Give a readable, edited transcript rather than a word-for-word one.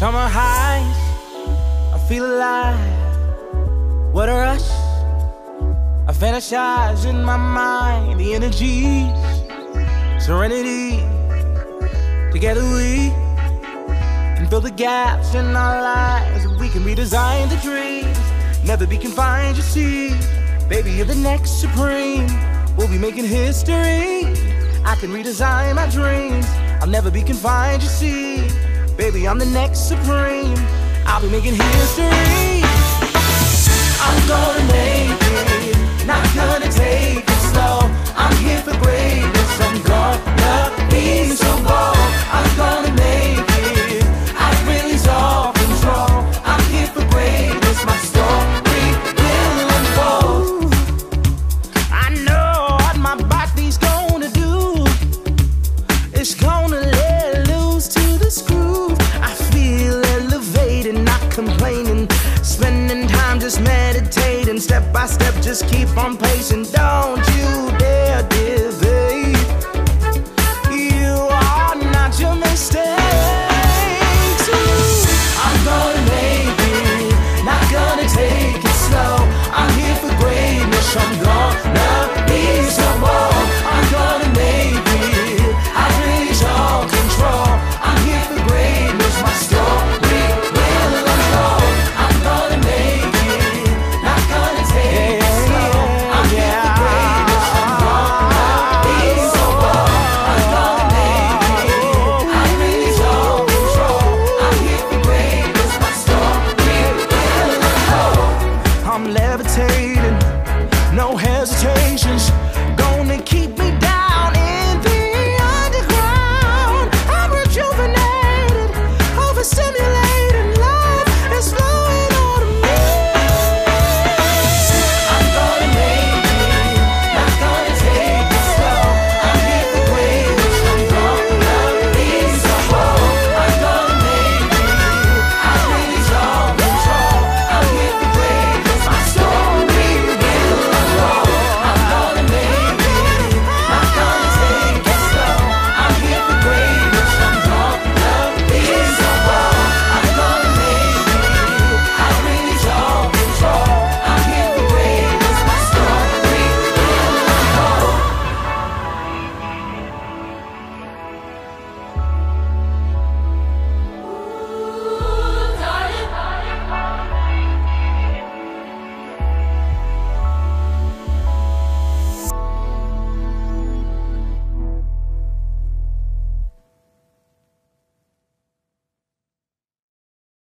Summer highs, I feel alive. What a rush, I fantasize in my mind. The energies, serenity. Together we can fill the gaps in our lives. We can redesign the dreams, never be confined, you see. Baby, you're the next supreme. We'll be making history. I can redesign my dreams. I'll never be confined, you see. Baby, I'm the next supreme. I'll be making history. I'm gonna make it, not gonna take it slow. I'm here for greatness, I'm gonna be so bold. I'm gonna make it, I release all control. I'm here for greatness, my story will unfold. I know what my body's gonna do. It's gonna let loose to this groove. I feel elevated, not complaining. Spending time just meditating, step by step, just keep on pacing. Don't you dare